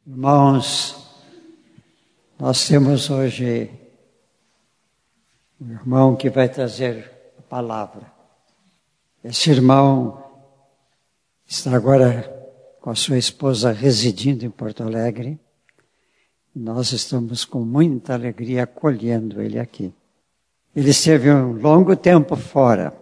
Irmãos, nós temos hoje um irmão que vai trazer a palavra. Esse irmão está agora com a sua esposa residindo em Porto Alegre. Nós estamos com muita alegria acolhendo ele aqui. Ele esteve um longo tempo fora.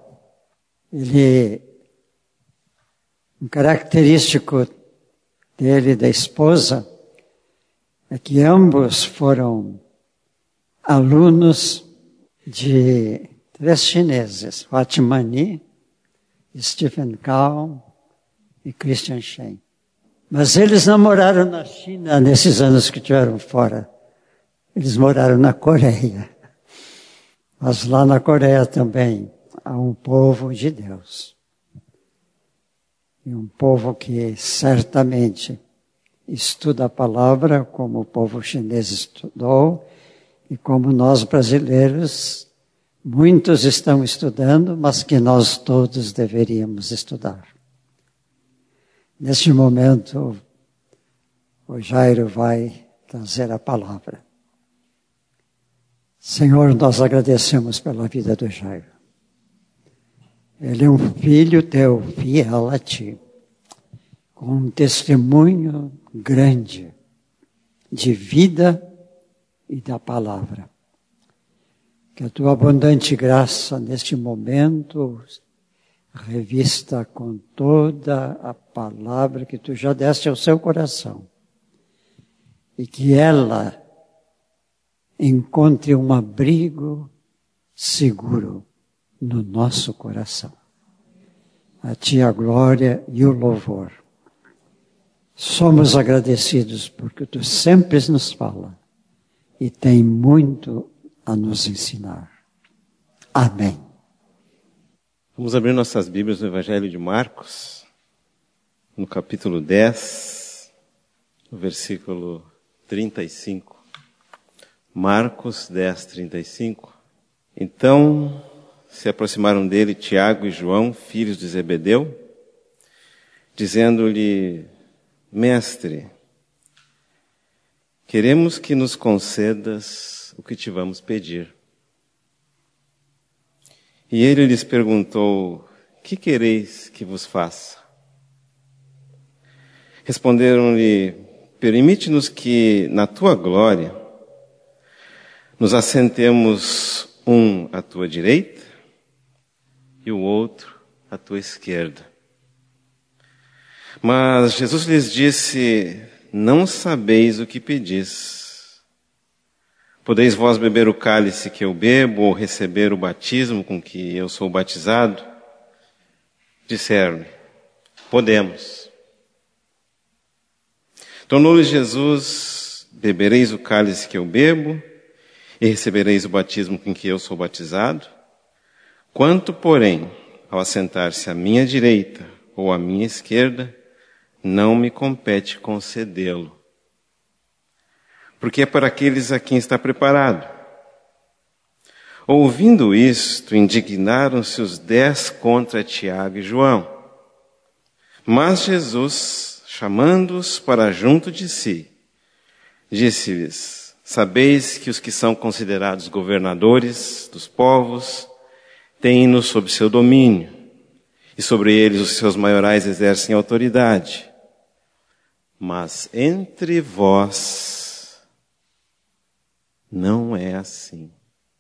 Um característico dele e da esposa é que ambos foram alunos de 3 chineses, Watmani, Stephen Cao e Christian Shen. Mas eles não moraram na China nesses anos que estiveram fora. Eles moraram na Coreia. Mas lá na Coreia também há um povo de Deus. E um povo que certamente estuda a palavra como o povo chinês estudou e como nós brasileiros, muitos estão estudando, mas que nós todos deveríamos estudar. Neste momento, o Jairo vai trazer a palavra. Senhor, nós agradecemos pela vida do Jairo. Ele é um filho teu, fiel a ti, com um testemunho grande de vida e da palavra. Que a tua abundante graça neste momento revista com toda a palavra que tu já deste ao seu coração. E que ela encontre um abrigo seguro no nosso coração. A ti a glória e o louvor. Somos agradecidos porque tu sempre nos fala e tem muito a nos ensinar. Amém. Vamos abrir nossas Bíblias no Evangelho de Marcos, no capítulo 10, no versículo 35. Marcos 10, 35. Então se aproximaram dele Tiago e João, filhos de Zebedeu, dizendo-lhe: Mestre, queremos que nos concedas o que te vamos pedir. E ele lhes perguntou: que quereis que vos faça? Responderam-lhe: permite-nos que, na tua glória, nos assentemos um à tua direita e o outro à tua esquerda. Mas Jesus lhes disse: não sabeis o que pedis. Podeis vós beber o cálice que eu bebo, ou receber o batismo com que eu sou batizado? Disseram-lhe: podemos. Tornou-lhes Jesus: bebereis o cálice que eu bebo, e recebereis o batismo com que eu sou batizado? Quanto, porém, ao assentar-se à minha direita ou à minha esquerda, não me compete concedê-lo. Porque é para aqueles a quem está preparado. Ouvindo isto, indignaram-se os 10 contra Tiago e João. Mas Jesus, chamando-os para junto de si, disse-lhes: sabeis que os que são considerados governadores dos povos têm-nos sob seu domínio, e sobre eles os seus maiorais exercem autoridade. Mas entre vós não é assim.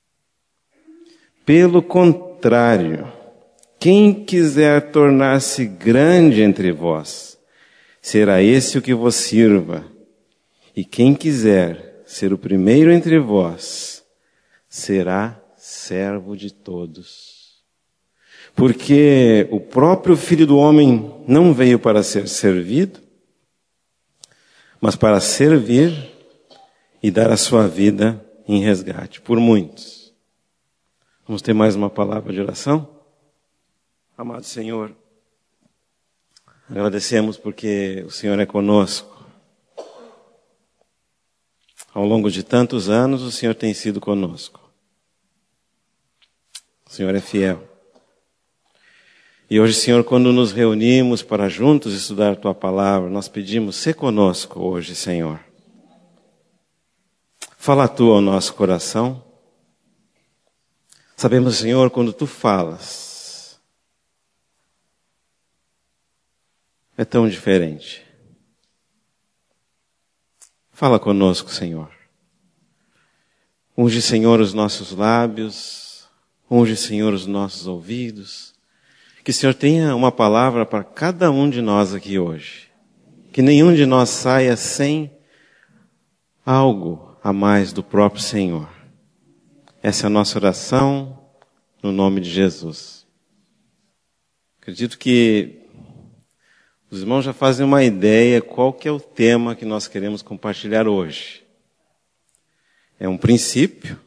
Pelo contrário, quem quiser tornar-se grande entre vós, será esse o que vos sirva. E quem quiser ser o primeiro entre vós, será servo de todos. Porque o próprio Filho do Homem não veio para ser servido, mas para servir e dar a sua vida em resgate por muitos. Vamos ter mais uma palavra de oração? Amado Senhor, agradecemos porque o Senhor é conosco. Ao longo de tantos anos, o Senhor tem sido conosco. O Senhor é fiel. E hoje, Senhor, quando nos reunimos para juntos estudar a Tua palavra, nós pedimos, sê conosco hoje, Senhor. Fala Tu ao nosso coração. Sabemos, Senhor, quando Tu falas, é tão diferente. Fala conosco, Senhor. Unge, Senhor, os nossos lábios, unge, Senhor, os nossos ouvidos. Que o Senhor tenha uma palavra para cada um de nós aqui hoje. Que nenhum de nós saia sem algo a mais do próprio Senhor. Essa é a nossa oração no nome de Jesus. Acredito que os irmãos já fazem uma ideia qual que é o tema que nós queremos compartilhar hoje. É um princípio.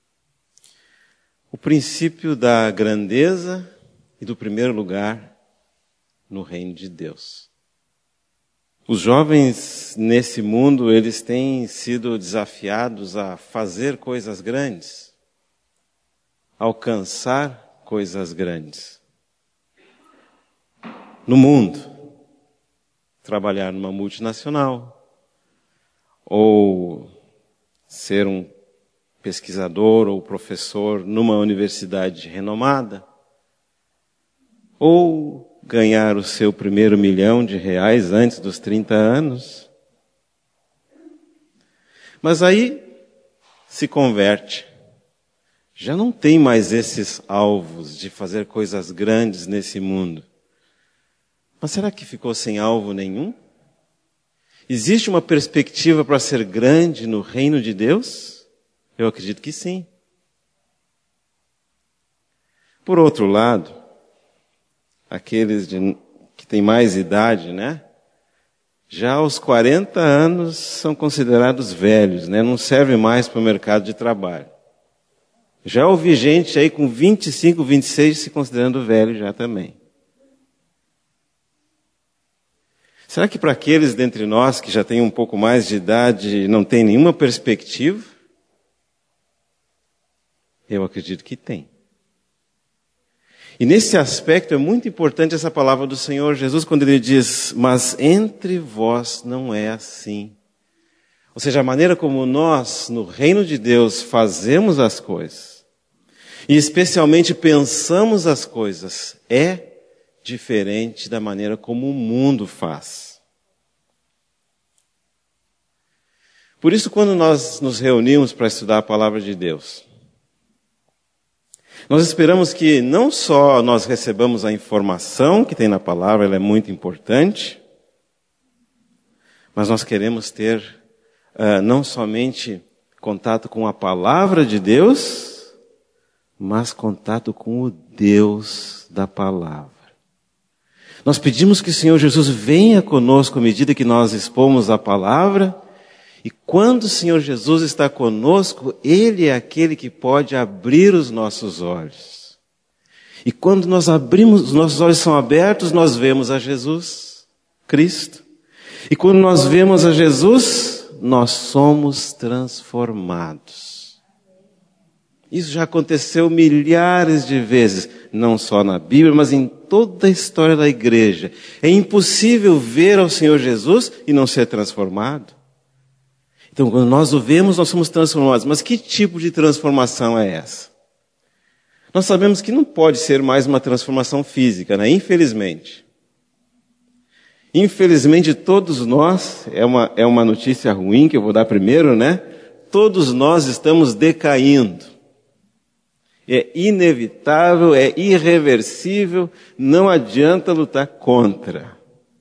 O princípio da grandeza e do primeiro lugar no reino de Deus. Os jovens nesse mundo, eles têm sido desafiados a fazer coisas grandes, a alcançar coisas grandes. No mundo, trabalhar numa multinacional, ou ser um pesquisador ou professor numa universidade renomada, ou ganhar o seu primeiro R$1 milhão antes dos 30 anos. Mas aí se converte. Já não tem mais esses alvos de fazer coisas grandes nesse mundo. Mas será que ficou sem alvo nenhum? Existe uma perspectiva para ser grande no reino de Deus? Eu acredito que sim. Por outro lado, aqueles que têm mais idade, né? Já aos 40 anos são considerados velhos, né? Não servem mais para o mercado de trabalho. Já ouvi gente aí com 25, 26 se considerando velho já também. Será que para aqueles dentre nós que já têm um pouco mais de idade não tem nenhuma perspectiva? Eu acredito que tem. E nesse aspecto é muito importante essa palavra do Senhor Jesus quando Ele diz, mas entre vós não é assim. Ou seja, a maneira como nós, no reino de Deus, fazemos as coisas, e especialmente pensamos as coisas, é diferente da maneira como o mundo faz. Por isso, quando nós nos reunimos para estudar a palavra de Deus, nós esperamos que não só nós recebamos a informação que tem na palavra, ela é muito importante, mas nós queremos ter não somente contato com a palavra de Deus, mas contato com o Deus da palavra. Nós pedimos que o Senhor Jesus venha conosco à medida que nós expomos a palavra, e quando o Senhor Jesus está conosco, Ele é aquele que pode abrir os nossos olhos. E quando nós abrimos, os nossos olhos são abertos, nós vemos a Jesus, Cristo. E quando nós vemos a Jesus, nós somos transformados. Isso já aconteceu milhares de vezes, não só na Bíblia, mas em toda a história da igreja. É impossível ver ao Senhor Jesus e não ser transformado. Então, quando nós o vemos, nós somos transformados. Mas que tipo de transformação é essa? Nós sabemos que não pode ser mais uma transformação física, né? Infelizmente. Infelizmente, todos nós, é uma notícia ruim que eu vou dar primeiro, né? Todos nós estamos decaindo. É inevitável, é irreversível, não adianta lutar contra.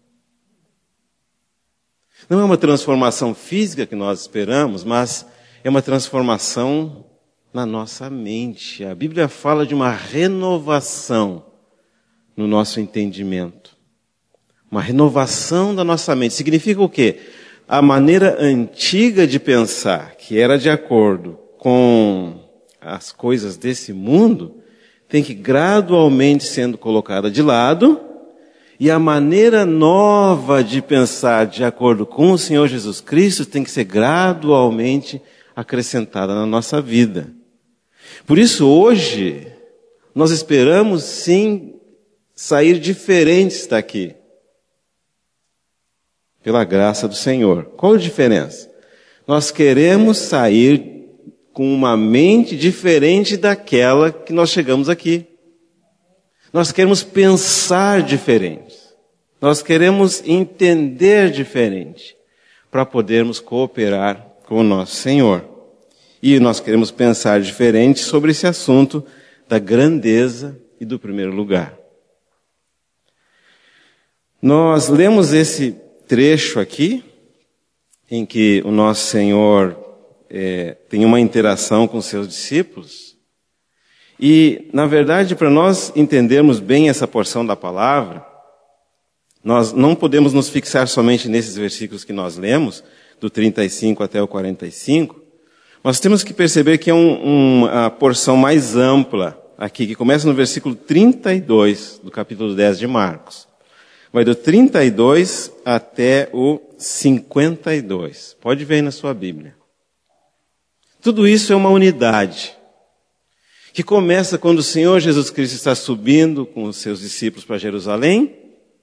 Não é uma transformação física que nós esperamos, mas é uma transformação na nossa mente. A Bíblia fala de uma renovação no nosso entendimento. Uma renovação da nossa mente. Significa o quê? A maneira antiga de pensar, que era de acordo com as coisas desse mundo, tem que gradualmente sendo colocada de lado, e a maneira nova de pensar de acordo com o Senhor Jesus Cristo tem que ser gradualmente acrescentada na nossa vida. Por isso hoje, nós esperamos sim sair diferentes daqui. Pela graça do Senhor. Qual a diferença? Nós queremos sair com uma mente diferente daquela que nós chegamos aqui. Nós queremos pensar diferente. Nós queremos entender diferente para podermos cooperar com o nosso Senhor. E nós queremos pensar diferente sobre esse assunto da grandeza e do primeiro lugar. Nós lemos esse trecho aqui, em que o nosso Senhor tem uma interação com seus discípulos. E, na verdade, para nós entendermos bem essa porção da palavra, nós não podemos nos fixar somente nesses versículos que nós lemos, do 35 até o 45. Nós temos que perceber que é uma porção mais ampla aqui, que começa no versículo 32 do capítulo 10 de Marcos. Vai do 32 até o 52. Pode ver aí na sua Bíblia. Tudo isso é uma unidade, que começa quando o Senhor Jesus Cristo está subindo com os seus discípulos para Jerusalém.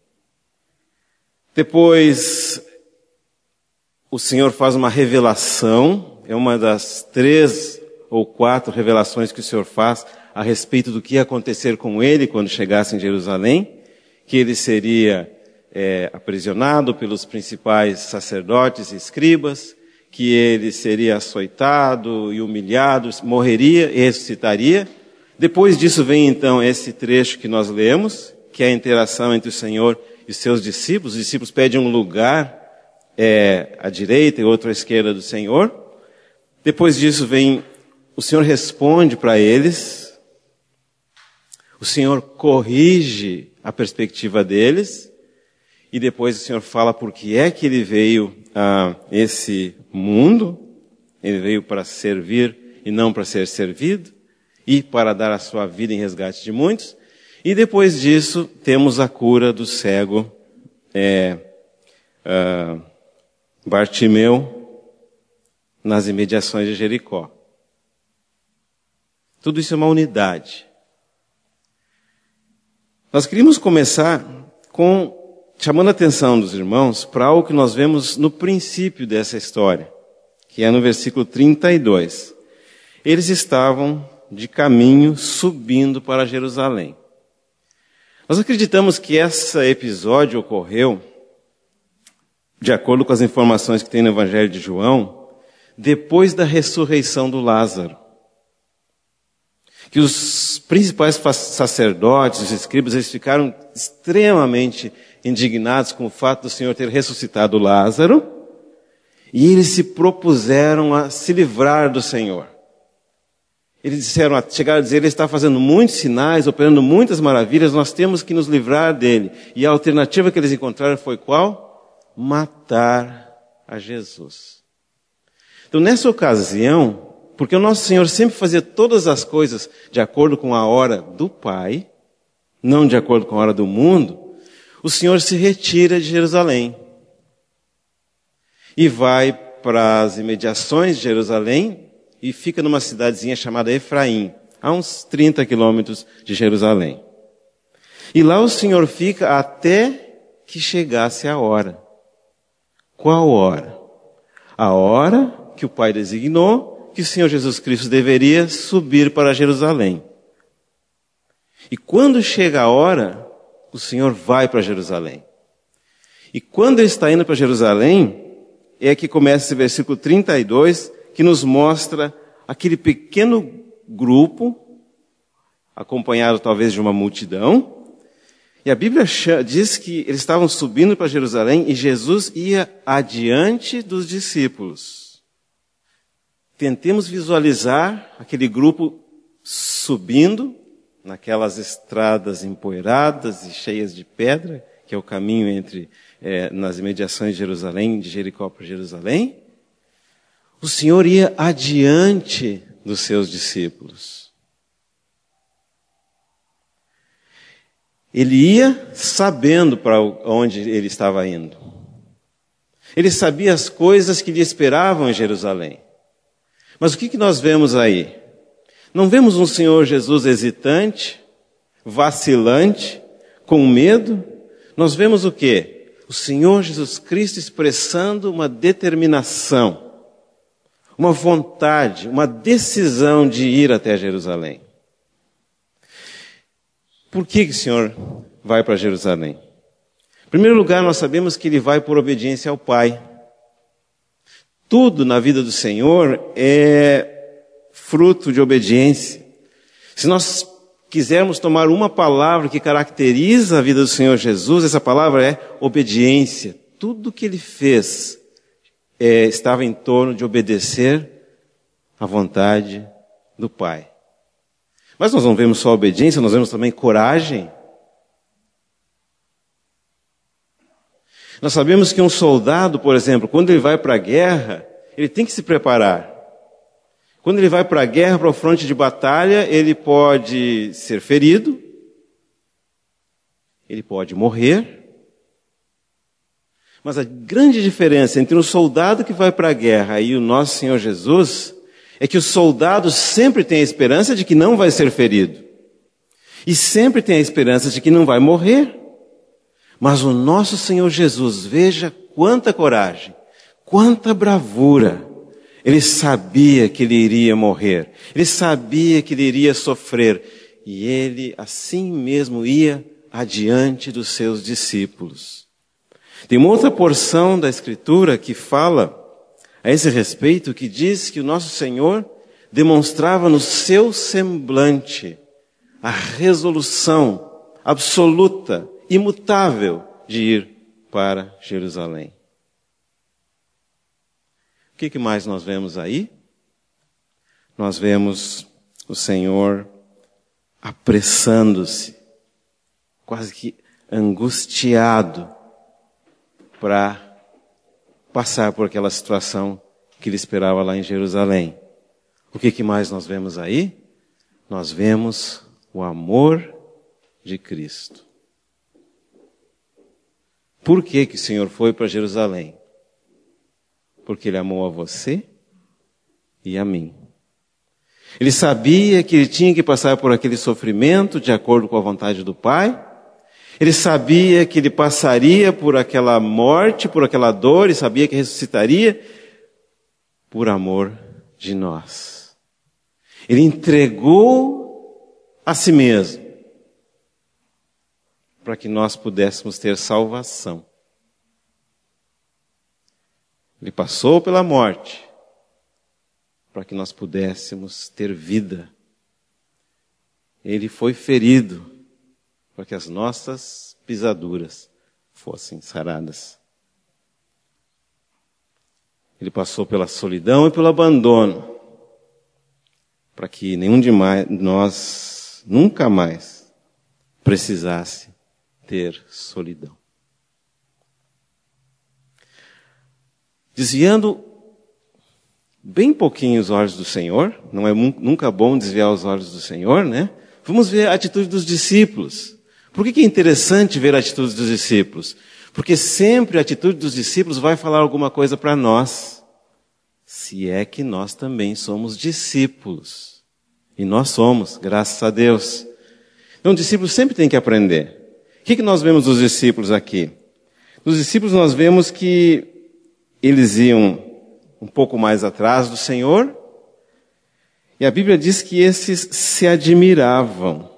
Depois, o Senhor faz uma revelação, é uma das 3 ou 4 revelações que o Senhor faz a respeito do que ia acontecer com ele quando chegasse em Jerusalém, que ele seria aprisionado pelos principais sacerdotes e escribas, que ele seria açoitado e humilhado, morreria e ressuscitaria. Depois disso vem então esse trecho que nós lemos, que é a interação entre o Senhor e os seus discípulos. Os discípulos pedem um lugar à direita e outro à esquerda do Senhor. Depois disso vem, o Senhor responde para eles, o Senhor corrige a perspectiva deles, e depois o Senhor fala por que é que ele veio a esse mundo. Ele veio para servir e não para ser servido, e para dar a sua vida em resgate de muitos. E depois disso temos a cura do cego Bartimeu nas imediações de Jericó. Tudo isso é uma unidade. Nós queríamos começar chamando a atenção dos irmãos para algo que nós vemos no princípio dessa história, que é no versículo 32. Eles estavam de caminho subindo para Jerusalém. Nós acreditamos que esse episódio ocorreu, de acordo com as informações que tem no Evangelho de João, depois da ressurreição do Lázaro. Que os principais sacerdotes, os escribas, eles ficaram extremamente indignados com o fato do Senhor ter ressuscitado Lázaro, e eles se propuseram a se livrar do Senhor. Eles chegaram a dizer, ele está fazendo muitos sinais, operando muitas maravilhas, nós temos que nos livrar dele. E a alternativa que eles encontraram foi qual? Matar a Jesus. Então, nessa ocasião, porque o nosso Senhor sempre fazia todas as coisas de acordo com a hora do Pai, não de acordo com a hora do mundo, o Senhor se retira de Jerusalém e vai para as imediações de Jerusalém e fica numa cidadezinha chamada Efraim, a uns 30 quilômetros de Jerusalém. E lá o Senhor fica até que chegasse a hora. Qual hora? A hora que o Pai designou que o Senhor Jesus Cristo deveria subir para Jerusalém. E quando chega a hora, o Senhor vai para Jerusalém. E quando ele está indo para Jerusalém, é que começa esse versículo 32, que nos mostra aquele pequeno grupo, acompanhado talvez de uma multidão. E a Bíblia diz que eles estavam subindo para Jerusalém e Jesus ia adiante dos discípulos. Tentemos visualizar aquele grupo subindo naquelas estradas empoeiradas e cheias de pedra, que é o caminho nas imediações de Jerusalém, de Jericó para Jerusalém. O Senhor ia adiante dos seus discípulos. Ele ia sabendo para onde ele estava indo. Ele sabia as coisas que lhe esperavam em Jerusalém. Mas o que nós vemos aí? Não vemos um Senhor Jesus hesitante, vacilante, com medo, nós vemos o quê? O Senhor Jesus Cristo expressando uma determinação, uma vontade, uma decisão de ir até Jerusalém. Por que o Senhor vai para Jerusalém? Em primeiro lugar, nós sabemos que Ele vai por obediência ao Pai. Tudo na vida do Senhor é fruto de obediência. Se nós quisermos tomar uma palavra que caracteriza a vida do Senhor Jesus, essa palavra é obediência. Tudo que Ele fez estava em torno de obedecer à vontade do Pai. Mas nós não vemos só obediência, nós vemos também coragem. Nós sabemos que um soldado, por exemplo, quando ele vai para a guerra, ele tem que se preparar. Quando ele vai para a guerra, para o fronte de batalha, ele pode ser ferido, ele pode morrer. Mas a grande diferença entre um soldado que vai para a guerra e o nosso Senhor Jesus é que o soldado sempre tem a esperança de que não vai ser ferido. E sempre tem a esperança de que não vai morrer. Mas o nosso Senhor Jesus, veja quanta coragem, quanta bravura. Ele sabia que ele iria morrer. Ele sabia que ele iria sofrer. E ele assim mesmo ia adiante dos seus discípulos. Tem uma outra porção da Escritura que fala a esse respeito, que diz que o nosso Senhor demonstrava no seu semblante a resolução absoluta, imutável de ir para Jerusalém. O que mais nós vemos aí? Nós vemos o Senhor apressando-se, quase que angustiado, para passar por aquela situação que ele esperava lá em Jerusalém. O que mais nós vemos aí? Nós vemos o amor de Cristo. Por que o Senhor foi para Jerusalém? Porque Ele amou a você e a mim. Ele sabia que Ele tinha que passar por aquele sofrimento de acordo com a vontade do Pai. Ele sabia que Ele passaria por aquela morte, por aquela dor, e sabia que ressuscitaria por amor de nós. Ele entregou a si mesmo para que nós pudéssemos ter salvação. Ele passou pela morte para que nós pudéssemos ter vida. Ele foi ferido para que as nossas pisaduras fossem saradas. Ele passou pela solidão e pelo abandono para que nenhum de nós nunca mais precisasse ter solidão. Desviando bem pouquinho os olhos do Senhor, não é nunca bom desviar os olhos do Senhor, né? Vamos ver a atitude dos discípulos. Por que é interessante ver a atitude dos discípulos? Porque sempre a atitude dos discípulos vai falar alguma coisa para nós. Se é que nós também somos discípulos. E nós somos, graças a Deus. Então, o discípulo sempre tem que aprender. O que nós vemos dos discípulos aqui? Nos discípulos nós vemos que eles iam um pouco mais atrás do Senhor, e a Bíblia diz que esses se admiravam.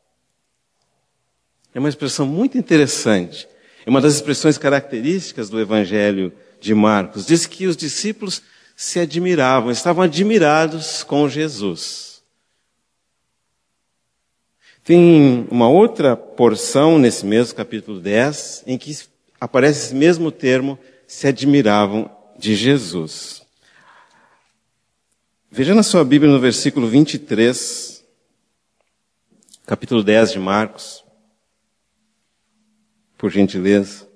É uma expressão muito interessante. É uma das expressões características do Evangelho de Marcos. Diz que os discípulos se admiravam, estavam admirados com Jesus. Tem uma outra porção nesse mesmo capítulo 10, em que aparece esse mesmo termo, se admiravam de Jesus. Veja na sua Bíblia no versículo 23, capítulo 10 de Marcos, por gentileza.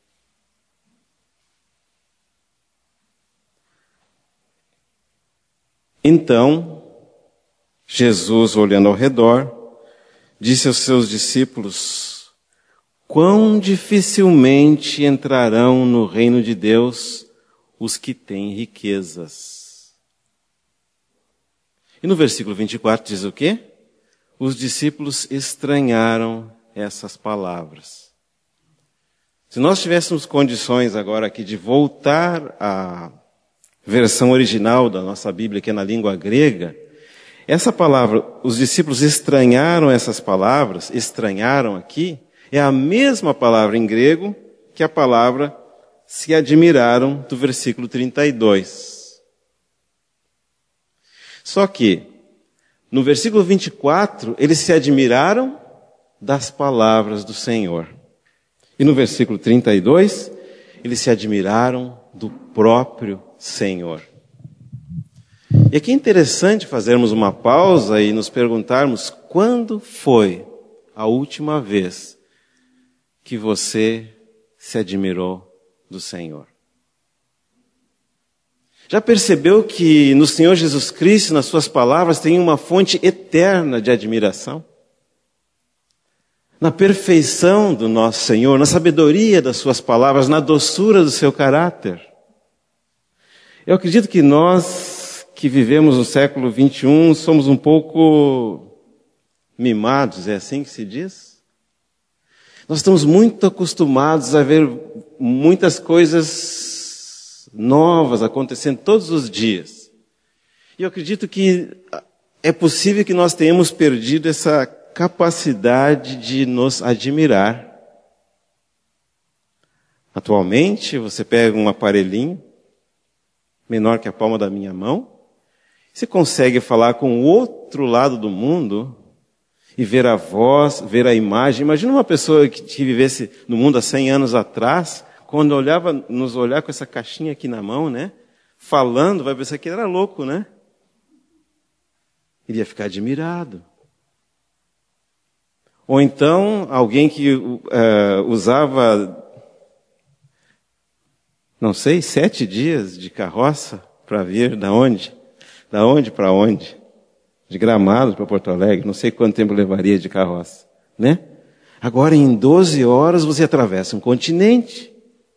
Então, Jesus, olhando ao redor, disse aos seus discípulos: quão dificilmente entrarão no reino de Deus os que têm riquezas. E no versículo 24 diz o quê? Os discípulos estranharam essas palavras. Se nós tivéssemos condições agora aqui de voltar à versão original da nossa Bíblia, que é na língua grega, essa palavra, os discípulos estranharam essas palavras, estranharam aqui, é a mesma palavra em grego que a palavra se admiraram do versículo 32. Só que, no versículo 24, eles se admiraram das palavras do Senhor. E no versículo 32, eles se admiraram do próprio Senhor. E aqui é interessante fazermos uma pausa e nos perguntarmos quando foi a última vez que você se admirou do Senhor. Já percebeu que no Senhor Jesus Cristo, nas suas palavras, tem uma fonte eterna de admiração? Na perfeição do nosso Senhor, na sabedoria das suas palavras, na doçura do seu caráter. Eu acredito que nós, que vivemos no século 21, somos um pouco mimados, é assim que se diz? Nós estamos muito acostumados a ver muitas coisas novas acontecendo todos os dias. E eu acredito que é possível que nós tenhamos perdido essa capacidade de nos admirar. Atualmente, você pega um aparelhinho, menor que a palma da minha mão, você consegue falar com o outro lado do mundo e ver a voz, ver a imagem. Imagina uma pessoa que vivesse no mundo há 100 anos atrás, quando nos olhar com essa caixinha aqui na mão, né? Falando, vai pensar que ele era louco, né? Iria ficar admirado. Ou então, alguém que usava, não sei, 7 dias de carroça para vir da onde? Da onde para onde? De Gramado para Porto Alegre, não sei quanto tempo levaria de carroça, né? Agora, em 12 horas, você atravessa um continente.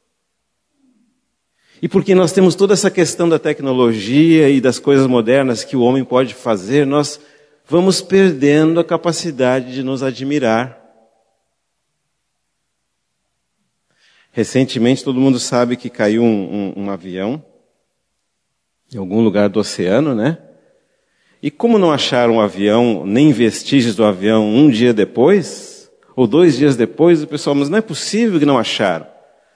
E porque nós temos toda essa questão da tecnologia e das coisas modernas que o homem pode fazer, nós vamos perdendo a capacidade de nos admirar. Recentemente, todo mundo sabe que caiu um avião em algum lugar do oceano, né? E como não acharam o avião, nem vestígios do avião um dia depois, ou 2 dias depois, o pessoal, mas não é possível que não acharam.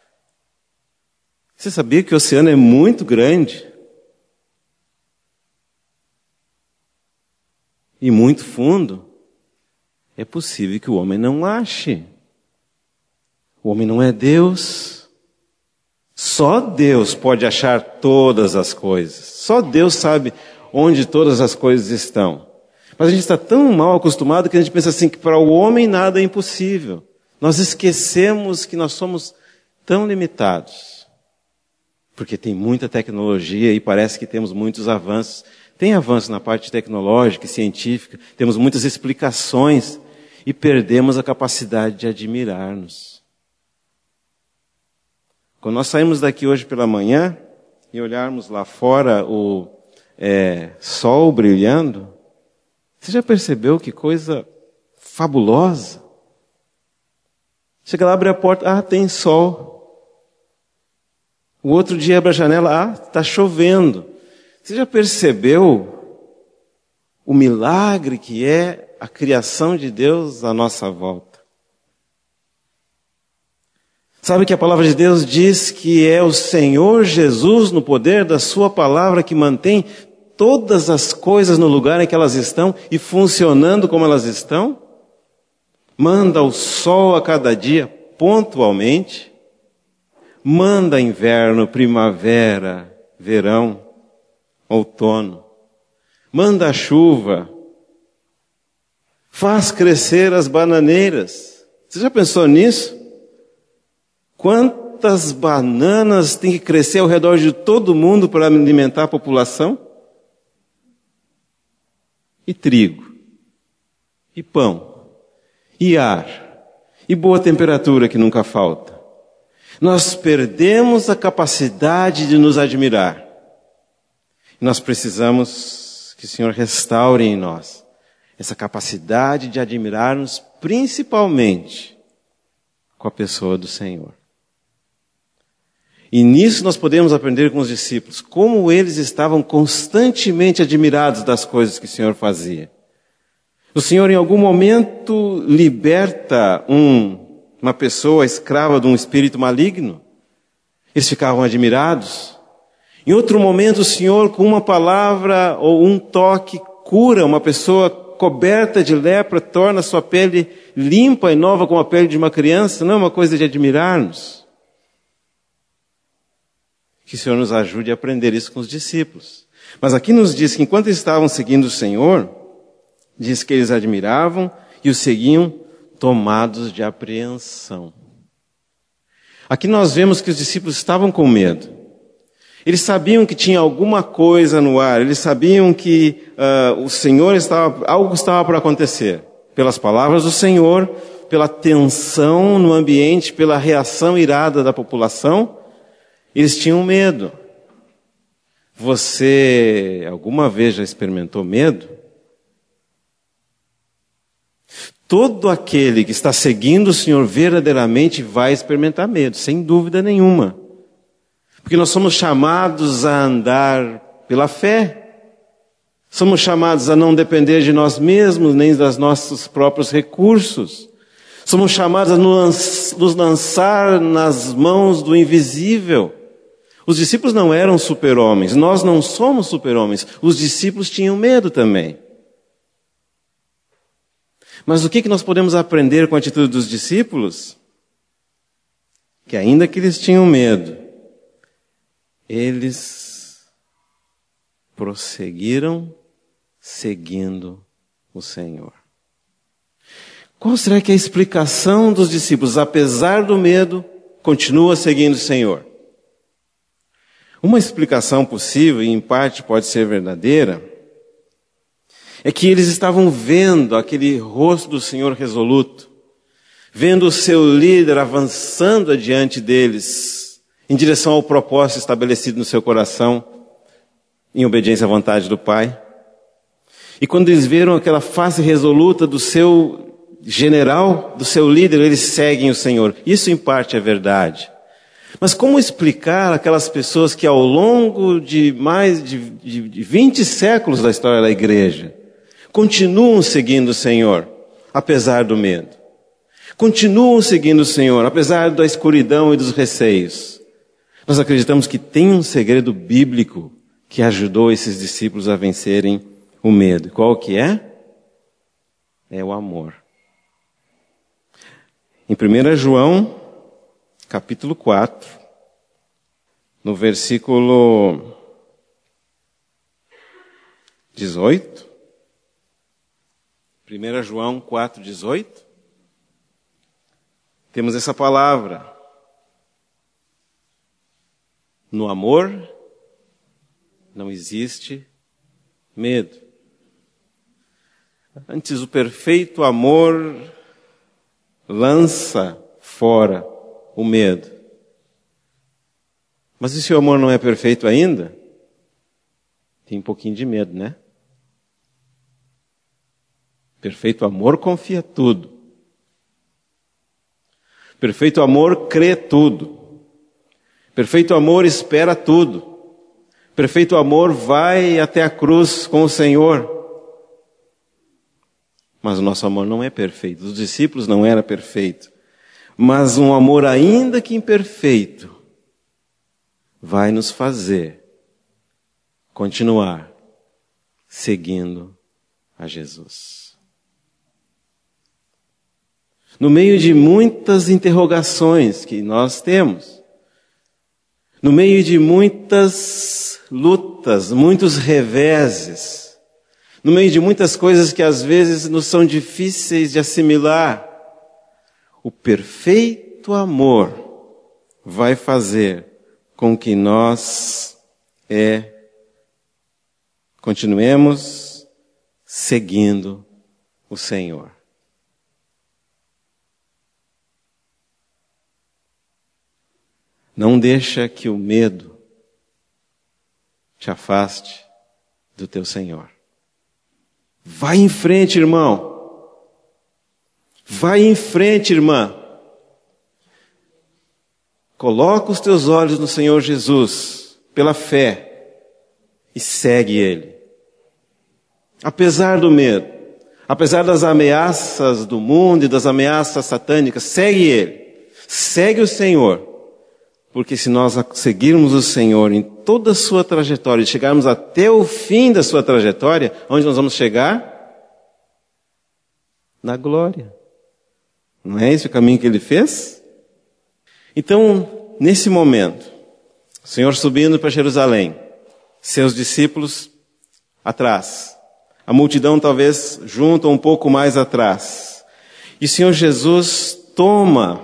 Você sabia que o oceano é muito grande? E muito fundo? É possível que o homem não ache. O homem não é Deus. Só Deus pode achar todas as coisas. Só Deus sabe onde todas as coisas estão. Mas a gente está tão mal acostumado que a gente pensa assim, que para o homem nada é impossível. Nós esquecemos que nós somos tão limitados. Porque tem muita tecnologia e parece que temos muitos avanços. Tem avanço na parte tecnológica e científica, temos muitas explicações e perdemos a capacidade de admirar-nos. Quando nós saímos daqui hoje pela manhã e olharmos lá fora o sol brilhando, você já percebeu que coisa fabulosa? Chega lá, abre a porta, tem sol. O outro dia abre a janela, está chovendo. Você já percebeu o milagre que é a criação de Deus à nossa volta? Sabe que a palavra de Deus diz que é o Senhor Jesus, no poder da sua palavra, que mantém todas as coisas no lugar em que elas estão e funcionando como elas estão? Manda o sol a cada dia, pontualmente. Manda inverno, primavera, verão, outono. Manda a chuva. Faz crescer as bananeiras. Você já pensou nisso? Quantas bananas tem que crescer ao redor de todo mundo para alimentar a população? E trigo. E pão. E ar. E boa temperatura que nunca falta. Nós perdemos a capacidade de nos admirar. Nós precisamos que o Senhor restaure em nós essa capacidade de admirar-nos principalmente com a pessoa do Senhor. E nisso nós podemos aprender com os discípulos, como eles estavam constantemente admirados das coisas que o Senhor fazia. O Senhor em algum momento liberta uma pessoa escrava de um espírito maligno. Eles ficavam admirados. Em outro momento o Senhor, com uma palavra ou um toque, cura uma pessoa coberta de lepra, torna sua pele limpa e nova como a pele de uma criança. Não é uma coisa de admirar-nos? Que o Senhor nos ajude a aprender isso com os discípulos. Mas aqui nos diz que enquanto eles estavam seguindo o Senhor, diz que eles admiravam e o seguiam tomados de apreensão. Aqui nós vemos que os discípulos estavam com medo. Eles sabiam que tinha alguma coisa no ar, eles sabiam que algo estava por acontecer. Pelas palavras do Senhor, pela tensão no ambiente, pela reação irada da população, eles tinham medo. Você alguma vez já experimentou medo? Todo aquele que está seguindo o Senhor verdadeiramente vai experimentar medo, sem dúvida nenhuma. Porque nós somos chamados a andar pela fé. Somos chamados a não depender de nós mesmos, nem dos nossos próprios recursos. Somos chamados a nos lançar nas mãos do invisível. Os discípulos não eram super-homens, nós não somos super-homens. Os discípulos tinham medo também. Mas o que nós podemos aprender com a atitude dos discípulos? Que ainda que eles tinham medo, eles prosseguiram seguindo o Senhor. Qual será que é a explicação dos discípulos? Apesar do medo, continua seguindo o Senhor. Uma explicação possível, e em parte pode ser verdadeira, é que eles estavam vendo aquele rosto do Senhor resoluto, vendo o seu líder avançando adiante deles, em direção ao propósito estabelecido no seu coração, em obediência à vontade do Pai. E quando eles viram aquela face resoluta do seu general, do seu líder, eles seguem o Senhor. Isso em parte é verdade. Mas como explicar aquelas pessoas que ao longo de mais de 20 séculos da história da igreja continuam seguindo o Senhor, apesar do medo? Continuam seguindo o Senhor, apesar da escuridão e dos receios. Nós acreditamos que tem um segredo bíblico que ajudou esses discípulos a vencerem o medo. Qual que é? É o amor. Em 1 João, capítulo 4, no versículo 18. 1 João 4, 18. Temos essa palavra. No amor não existe medo. Antes, o perfeito amor lança fora o medo. Mas e se o amor não é perfeito ainda? Tem um pouquinho de medo, né? Perfeito amor confia tudo. Perfeito amor crê tudo. Perfeito amor espera tudo. Perfeito amor vai até a cruz com o Senhor. Mas o nosso amor não é perfeito. Os discípulos não era perfeito. Mas um amor ainda que imperfeito vai nos fazer continuar seguindo a Jesus. No meio de muitas interrogações que nós temos, no meio de muitas lutas, muitos reveses, no meio de muitas coisas que às vezes nos são difíceis de assimilar, o perfeito amor vai fazer com que nós continuemos seguindo o Senhor. Não deixa que o medo te afaste do teu Senhor. Vai em frente, irmão. Vai em frente, irmã. Coloca os teus olhos no Senhor Jesus, pela fé, e segue Ele. Apesar do medo, apesar das ameaças do mundo e das ameaças satânicas, segue Ele. Segue o Senhor. Porque se nós seguirmos o Senhor em toda a sua trajetória e chegarmos até o fim da sua trajetória, onde nós vamos chegar? Na glória. Não é esse o caminho que Ele fez? Então, nesse momento, o Senhor subindo para Jerusalém, seus discípulos atrás, a multidão talvez junto um pouco mais atrás. E o Senhor Jesus toma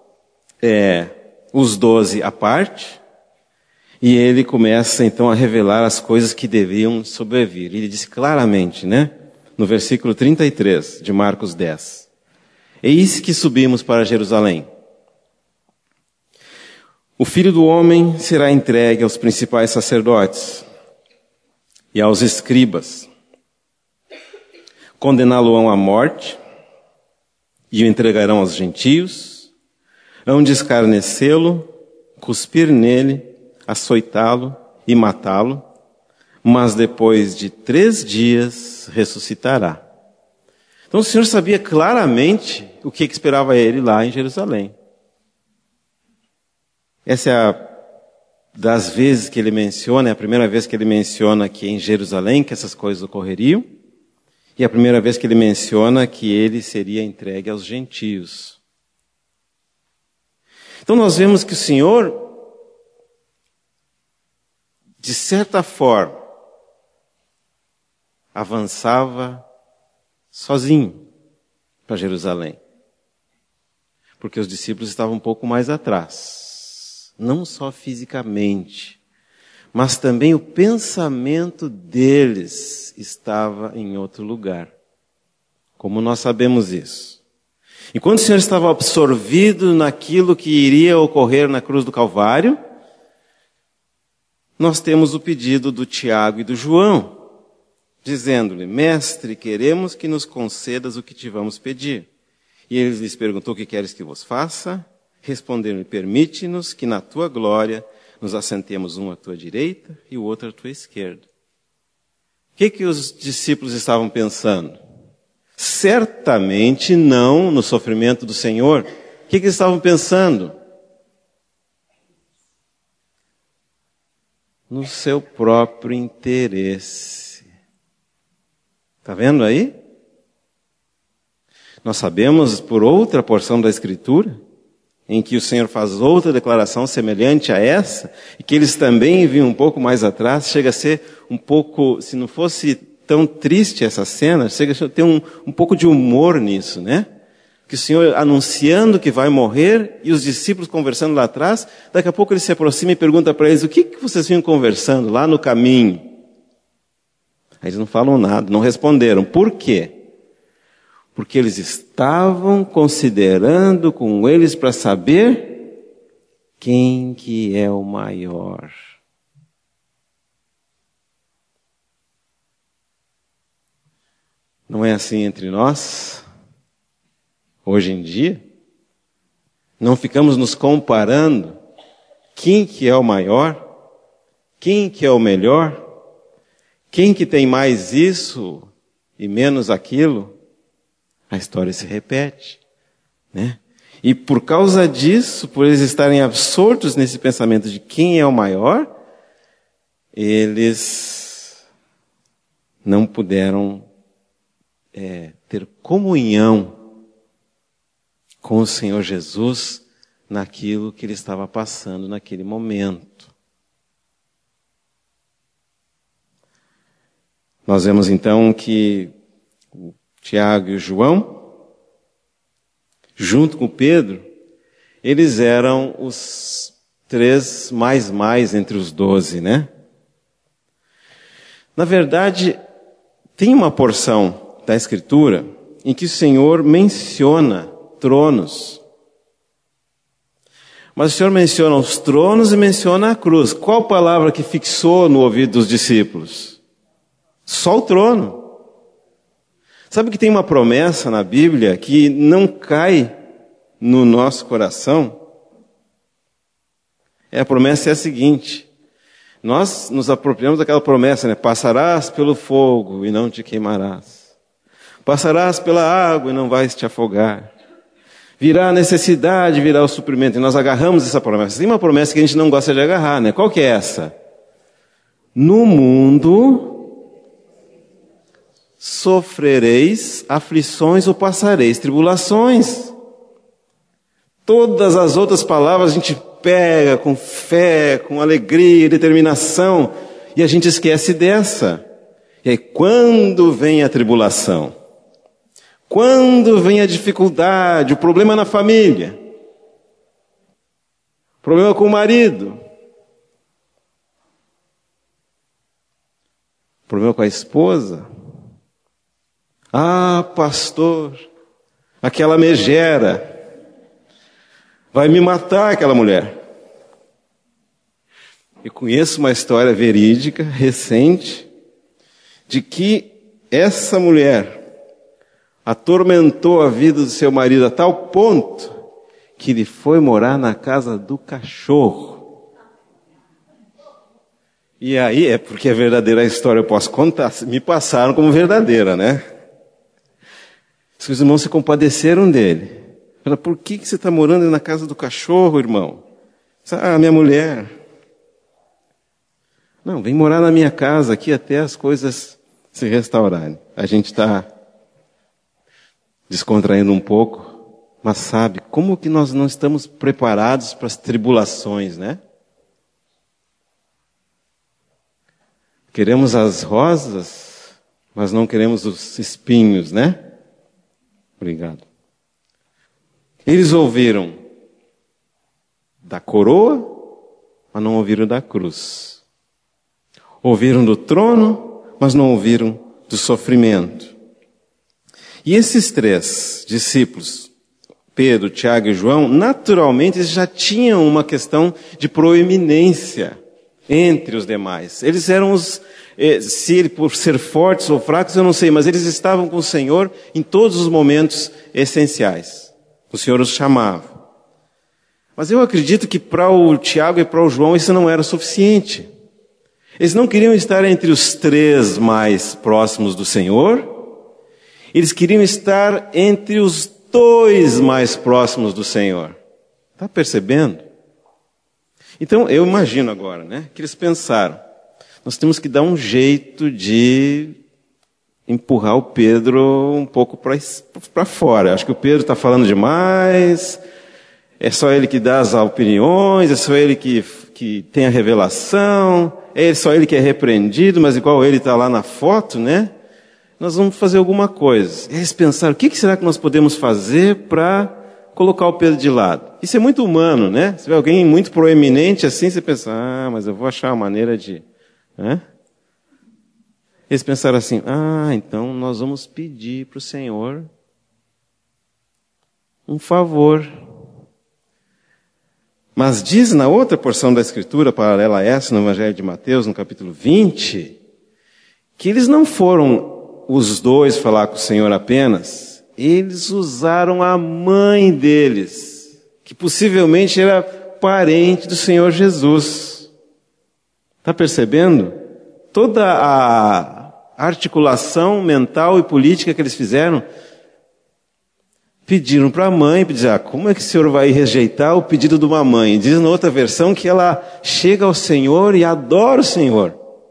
os 12 à parte, e Ele começa então a revelar as coisas que deviam sobrevir. Ele diz claramente, no versículo 33 de Marcos 10. Eis que subimos para Jerusalém. O Filho do Homem será entregue aos principais sacerdotes e aos escribas. Condená-lo-ão à morte e o entregarão aos gentios, hão de escarnecê-lo, cuspir nele, açoitá-lo e matá-lo, mas depois de 3 dias ressuscitará. Então o Senhor sabia claramente o que esperava ele lá em Jerusalém. Essa é das vezes que ele menciona, é a primeira vez que ele menciona que é em Jerusalém que essas coisas ocorreriam, e é a primeira vez que ele menciona que ele seria entregue aos gentios. Então nós vemos que o Senhor, de certa forma, avançava sozinho para Jerusalém. Porque os discípulos estavam um pouco mais atrás. Não só fisicamente, mas também o pensamento deles estava em outro lugar. Como nós sabemos isso? Enquanto o Senhor estava absorvido naquilo que iria ocorrer na cruz do Calvário, nós temos o pedido do Tiago e do João, dizendo-lhe: Mestre, queremos que nos concedas o que te vamos pedir. E ele lhes perguntou: o que queres que vos faça? Responderam-lhe: permite-nos que na tua glória nos assentemos um à tua direita e o outro à tua esquerda. O que os discípulos estavam pensando? Certamente não no sofrimento do Senhor. O que eles estavam pensando? No seu próprio interesse. Está vendo aí? Nós sabemos por outra porção da Escritura, em que o Senhor faz outra declaração semelhante a essa, e que eles também vinham um pouco mais atrás, chega a ser um pouco, se não fosse tão triste essa cena, chega a ter um pouco de humor nisso, Que o Senhor anunciando que vai morrer, e os discípulos conversando lá atrás, daqui a pouco ele se aproxima e pergunta para eles: o que vocês vinham conversando lá no caminho? Aí eles não falam nada, não responderam. Por quê? Porque eles estavam considerando com eles para saber quem que é o maior. Não é assim entre nós? Hoje em dia? Não ficamos nos comparando quem que é o maior? Quem que é o melhor? Quem que tem mais isso e menos aquilo? A história se repete, E por causa disso, por eles estarem absortos nesse pensamento de quem é o maior, eles não puderam ter comunhão com o Senhor Jesus naquilo que ele estava passando naquele momento. Nós vemos então que o Tiago e o João, junto com Pedro, eles eram os 3 mais entre os 12, Na verdade, tem uma porção da Escritura em que o Senhor menciona tronos. Mas o Senhor menciona os tronos e menciona a cruz. Qual palavra que fixou no ouvido dos discípulos? Só o trono. Sabe que tem uma promessa na Bíblia que não cai no nosso coração? A promessa é a seguinte: nós nos apropriamos daquela promessa, né? Passarás pelo fogo e não te queimarás. Passarás pela água e não vais te afogar. Virá a necessidade, virá o suprimento. E nós agarramos essa promessa. Tem uma promessa que a gente não gosta de agarrar, né? Qual que é essa? No mundo sofrereis aflições ou passareis tribulações. Todas as outras palavras a gente pega com fé, com alegria, determinação, e a gente esquece dessa. E aí, quando vem a tribulação, quando vem a dificuldade, o problema na família, o problema com o marido, o problema com a esposa, pastor, aquela megera, vai me matar aquela mulher. Eu conheço uma história verídica, recente, de que essa mulher atormentou a vida do seu marido a tal ponto que ele foi morar na casa do cachorro. E aí, é porque é verdadeira a história, eu posso contar, me passaram como verdadeira, né? Os irmãos se compadeceram dele. Fala, por que você está morando na casa do cachorro, irmão? Minha mulher. Não, vem morar na minha casa aqui até as coisas se restaurarem. A gente está descontraindo um pouco, mas sabe, como que nós não estamos preparados para as tribulações, né? Queremos as rosas, mas não queremos os espinhos, né? Obrigado. Eles ouviram da coroa, mas não ouviram da cruz. Ouviram do trono, mas não ouviram do sofrimento. E esses três discípulos, Pedro, Tiago e João, naturalmente eles já tinham uma questão de proeminência entre os demais. Eles eram por ser fortes ou fracos, eu não sei, mas eles estavam com o Senhor em todos os momentos essenciais. O Senhor os chamava. Mas eu acredito que para o Tiago e para o João isso não era suficiente. Eles não queriam estar entre os três mais próximos do Senhor. Eles queriam estar entre os dois mais próximos do Senhor. Está percebendo? Então, eu imagino agora, né, que eles pensaram, nós temos que dar um jeito de empurrar o Pedro um pouco para fora. Acho que o Pedro está falando demais, é só ele que dá as opiniões, é só ele que tem a revelação, é só ele que é repreendido, mas igual ele está lá na foto, né? Nós vamos fazer alguma coisa. E eles pensaram, o que será que nós podemos fazer para colocar o Pedro de lado? Isso é muito humano, né? Se vê alguém muito proeminente assim, você pensa, mas eu vou achar uma maneira de... Né? Eles pensaram assim, então nós vamos pedir para o Senhor um favor. Mas diz na outra porção da Escritura, paralela a essa, no Evangelho de Mateus, no capítulo 20, que eles não foram os dois falar com o Senhor apenas, eles usaram a mãe deles, que possivelmente era parente do Senhor Jesus. Está percebendo? Toda a articulação mental e política que eles fizeram, pediram para a mãe, pediram, como é que o Senhor vai rejeitar o pedido de uma mãe? Diz na outra versão que ela chega ao Senhor e adora o Senhor.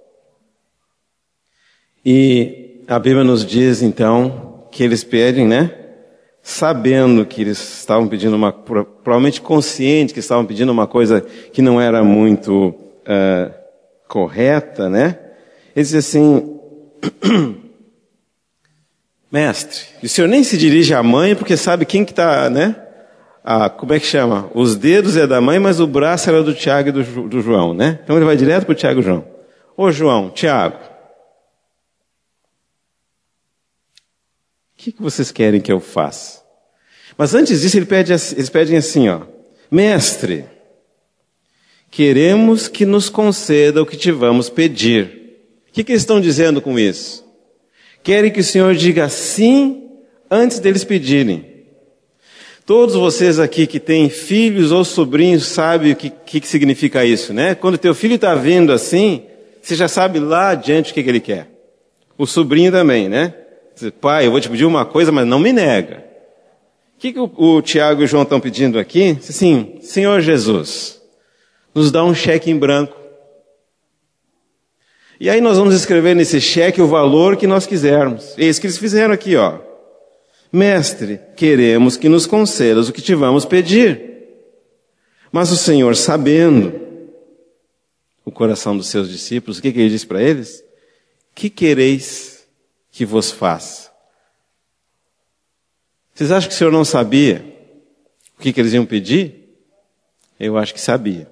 E a Bíblia nos diz, então, que eles pedem, né? Sabendo que eles estavam pedindo provavelmente conscientes que estavam pedindo uma coisa que não era muito correta, né? Eles dizem assim, mestre, o senhor nem se dirige à mãe porque sabe quem que está, né? Como é que chama? Os dedos é da mãe, mas o braço era do Tiago e do João, né? Então ele vai direto para o Tiago e João. Ô João, Tiago, o que vocês querem que eu faça? Mas antes disso eles pedem assim, mestre, queremos que nos conceda o que te vamos pedir. O que eles estão dizendo com isso? Querem que o Senhor diga sim antes deles pedirem. Todos vocês aqui que têm filhos ou sobrinhos sabem o que significa isso, né? Quando teu filho está vindo assim, você já sabe lá adiante o que ele quer. O sobrinho também, né? Diz, pai, eu vou te pedir uma coisa, mas não me nega. O que o Tiago e o João estão pedindo aqui? Diz assim, Senhor Jesus, nos dá um cheque em branco. E aí nós vamos escrever nesse cheque o valor que nós quisermos. É isso que eles fizeram aqui, ó. Mestre, queremos que nos concedas o que te vamos pedir. Mas o Senhor, sabendo o coração dos seus discípulos, o que ele disse para eles? Que quereis que vos faça? Vocês acham que o Senhor não sabia o que eles iam pedir? Eu acho que sabia.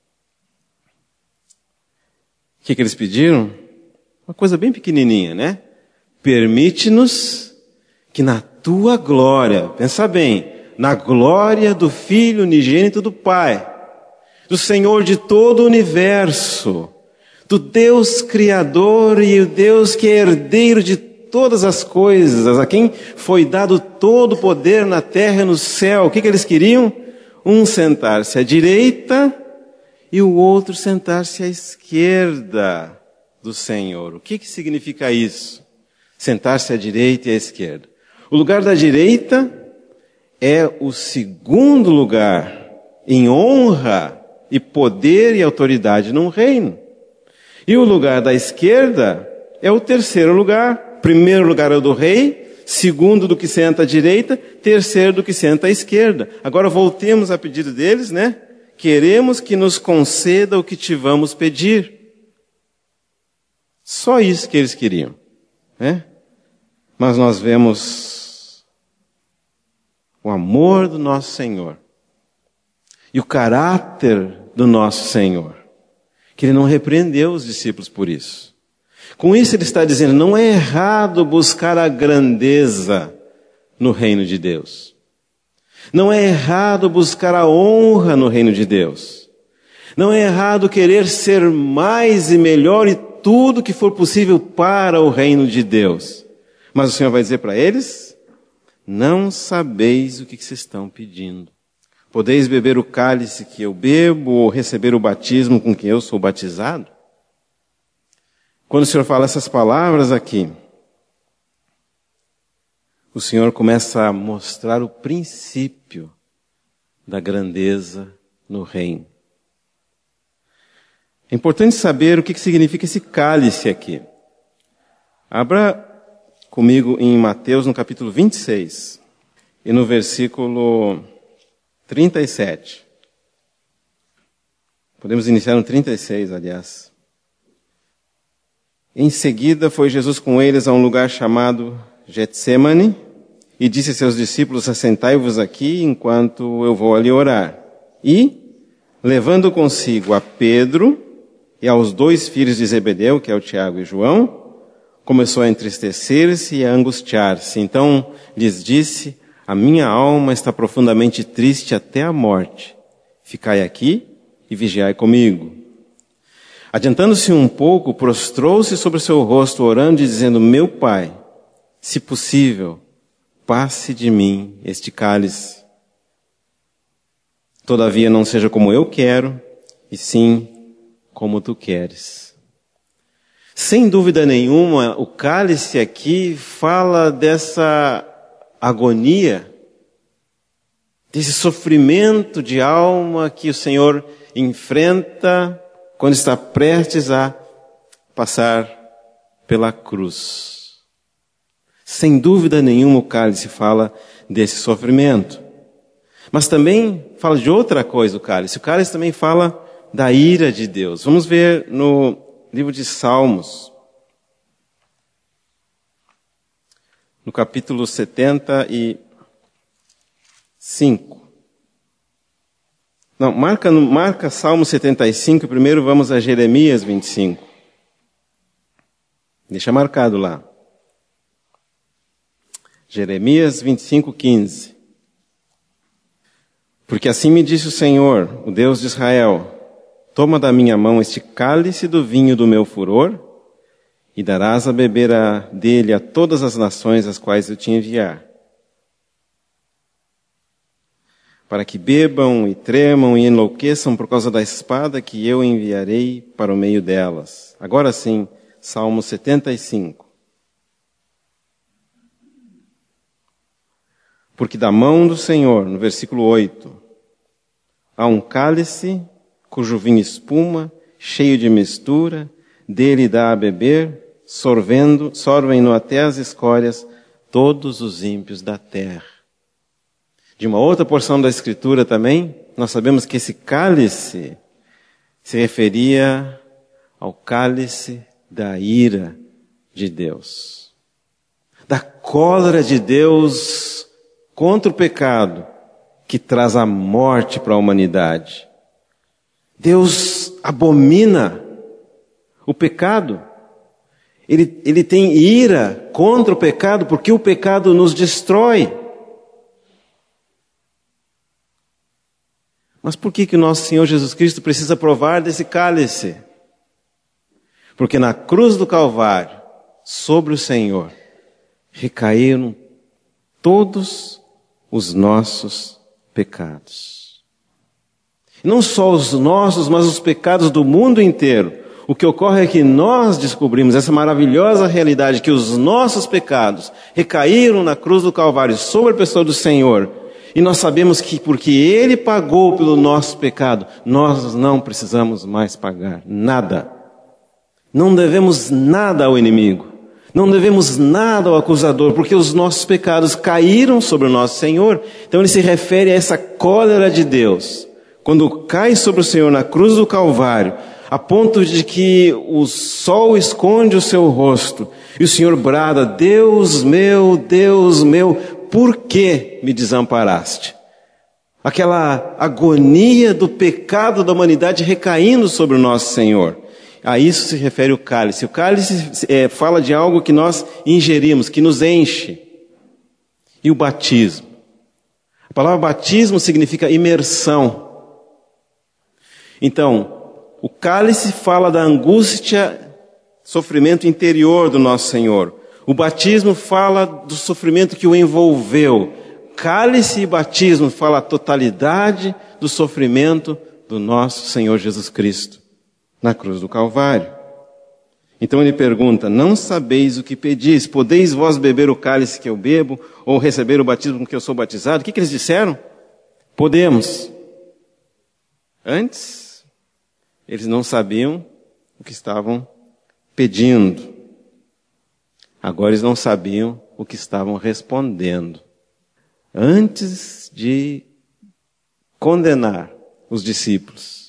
O que eles pediram? Uma coisa bem pequenininha, né? Permite-nos que na tua glória, pensa bem, na glória do Filho unigênito do Pai, do Senhor de todo o universo, do Deus Criador e o Deus que é herdeiro de todas as coisas, a quem foi dado todo o poder na terra e no céu. O que eles queriam? Um sentar-se à direita e o outro sentar-se à esquerda do Senhor. O que significa isso? Sentar-se à direita e à esquerda. O lugar da direita é o segundo lugar em honra e poder e autoridade num reino. E o lugar da esquerda é o terceiro lugar. Primeiro lugar é o do rei, segundo do que senta à direita, terceiro do que senta à esquerda. Agora voltemos a pedido deles, né? Queremos que nos conceda o que te vamos pedir. Só isso que eles queriam, né? Mas nós vemos o amor do nosso Senhor e o caráter do nosso Senhor, que Ele não repreendeu os discípulos por isso. Com isso Ele está dizendo, não é errado buscar a grandeza no reino de Deus. Não é errado buscar a honra no reino de Deus. Não é errado querer ser mais e melhor e tudo que for possível para o reino de Deus. Mas o Senhor vai dizer para eles, não sabeis o que vocês estão pedindo. Podeis beber o cálice que eu bebo ou receber o batismo com que eu sou batizado? Quando o Senhor fala essas palavras aqui, o Senhor começa a mostrar o princípio da grandeza no reino. É importante saber o que significa esse cálice aqui. Abra comigo em Mateus, no capítulo 26, e no versículo 37. Podemos iniciar no 36, aliás. Em seguida foi Jesus com eles a um lugar chamado Getsemane, e disse a seus discípulos, assentai-vos aqui enquanto eu vou ali orar. E, levando consigo a Pedro e aos 2 filhos de Zebedeu, que é o Tiago e João, começou a entristecer-se e a angustiar-se. Então lhes disse, a minha alma está profundamente triste até a morte. Ficai aqui e vigiai comigo. Adiantando-se um pouco, prostrou-se sobre o seu rosto, orando e dizendo, meu Pai, se possível, passe de mim este cálice. Todavia não seja como eu quero, e sim como tu queres. Sem dúvida nenhuma, o cálice aqui fala dessa agonia, desse sofrimento de alma que o Senhor enfrenta quando está prestes a passar pela cruz. Sem dúvida nenhuma o cálice fala desse sofrimento. Mas também fala de outra coisa o cálice. O cálice também fala da ira de Deus. Vamos ver no livro de Salmos, no capítulo 75. Não, marca Salmo 75, primeiro vamos a Jeremias 25. Deixa marcado lá. Jeremias 25, 15. Porque assim me disse o Senhor, o Deus de Israel, toma da minha mão este cálice do vinho do meu furor e darás a beber dele a todas as nações às quais eu te enviar, para que bebam e tremam e enlouqueçam por causa da espada que eu enviarei para o meio delas. Agora sim, Salmo 75. Porque da mão do Senhor, no versículo 8, há um cálice cujo vinho espuma, cheio de mistura, dele dá a beber, sorvem-no até as escórias todos os ímpios da terra. De uma outra porção da Escritura também, nós sabemos que esse cálice se referia ao cálice da ira de Deus, da cólera de Deus contra o pecado, que traz a morte para a humanidade. Deus abomina o pecado. Ele tem ira contra o pecado, porque o pecado nos destrói. Mas por que o nosso Senhor Jesus Cristo precisa provar desse cálice? Porque na cruz do Calvário, sobre o Senhor, recaíram todos os nossos pecados. Não só os nossos, mas os pecados do mundo inteiro. O que ocorre é que nós descobrimos essa maravilhosa realidade que os nossos pecados recaíram na cruz do Calvário sobre a pessoa do Senhor. E nós sabemos que porque Ele pagou pelo nosso pecado, nós não precisamos mais pagar nada. Não devemos nada ao inimigo. Não devemos nada ao acusador, porque os nossos pecados caíram sobre o nosso Senhor. Então ele se refere a essa cólera de Deus, quando cai sobre o Senhor na cruz do Calvário, a ponto de que o sol esconde o seu rosto, e o Senhor brada: Deus meu, por que me desamparaste? Aquela agonia do pecado da humanidade recaindo sobre o nosso Senhor. A isso se refere o cálice. O cálice fala de algo que nós ingerimos, que nos enche. E o batismo. A palavra batismo significa imersão. Então, o cálice fala da angústia, sofrimento interior do nosso Senhor. O batismo fala do sofrimento que o envolveu. Cálice e batismo fala a totalidade do sofrimento do nosso Senhor Jesus Cristo na cruz do Calvário. Então ele pergunta: não sabeis o que pedis? Podeis vós beber o cálice que eu bebo, ou receber o batismo com que eu sou batizado? O que eles disseram? Podemos. Antes, eles não sabiam o que estavam pedindo. Agora eles não sabiam o que estavam respondendo. Antes de condenar os discípulos,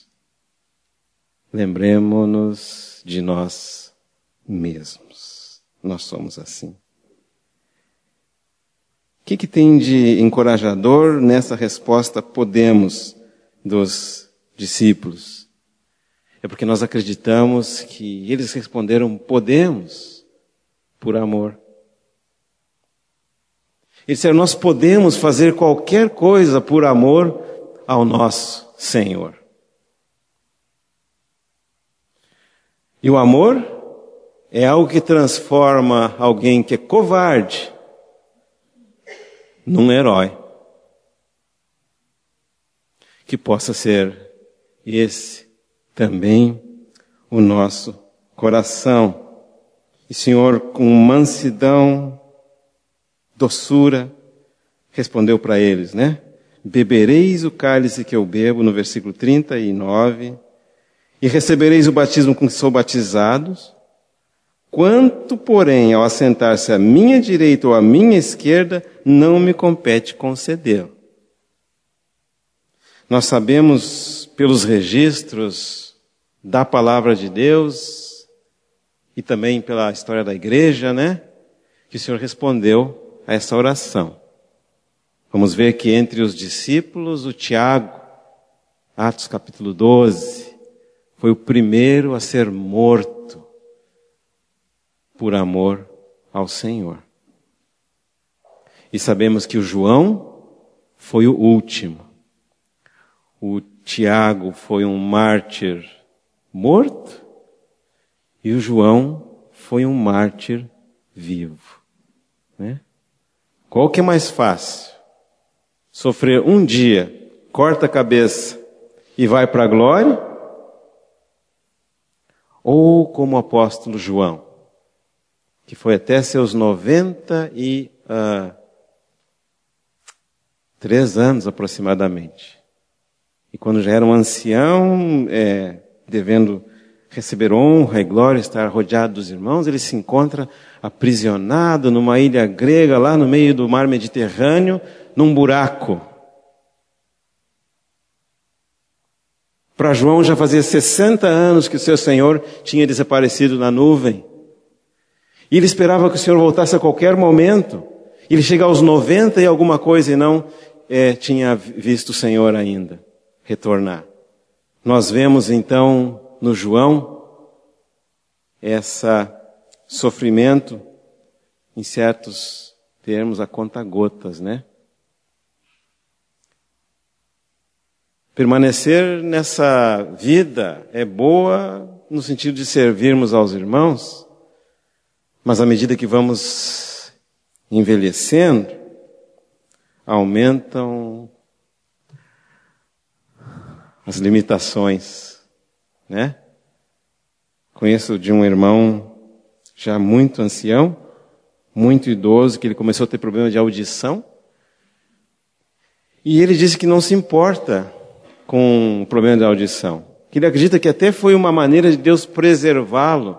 lembremos-nos de nós mesmos. Nós somos assim. O que tem de encorajador nessa resposta podemos dos discípulos? É porque nós acreditamos que eles responderam podemos por amor. Eles disseram: nós podemos fazer qualquer coisa por amor ao nosso Senhor. E o amor é algo que transforma alguém que é covarde num herói. Que possa ser esse também o nosso coração. E Senhor, com mansidão, doçura, respondeu para eles, né? Bebereis o cálice que eu bebo, no versículo 39, e recebereis o batismo com que sou batizados. Quanto, porém, ao assentar-se à minha direita ou à minha esquerda, não me compete concedê-lo. Nós sabemos pelos registros da palavra de Deus e também pela história da igreja, né? Que o Senhor respondeu a essa oração. Vamos ver que entre os discípulos, o Tiago, Atos capítulo 12, foi o primeiro a ser morto por amor ao Senhor. E sabemos que o João foi o último. O Tiago foi um mártir morto e o João foi um mártir vivo. Né? Qual que é mais fácil? Sofrer um dia, corta a cabeça e vai para a glória? Ou como o apóstolo João, que foi até seus 93 anos aproximadamente. E quando já era um ancião, devendo receber honra e glória, estar rodeado dos irmãos, ele se encontra aprisionado numa ilha grega, lá no meio do mar Mediterrâneo, num buraco. Para João já fazia 60 anos que o seu Senhor tinha desaparecido na nuvem. E ele esperava que o Senhor voltasse a qualquer momento. Ele chega aos 90 e alguma coisa e não tinha visto o Senhor ainda retornar. Nós vemos então no João esse sofrimento, em certos termos, a conta-gotas, né? Permanecer nessa vida é boa no sentido de servirmos aos irmãos, mas à medida que vamos envelhecendo, aumentam as limitações, né? Conheço de um irmão já muito ancião, muito idoso, que ele começou a ter problema de audição, e ele disse que não se importa com o problema de audição, que ele acredita que até foi uma maneira de Deus preservá-lo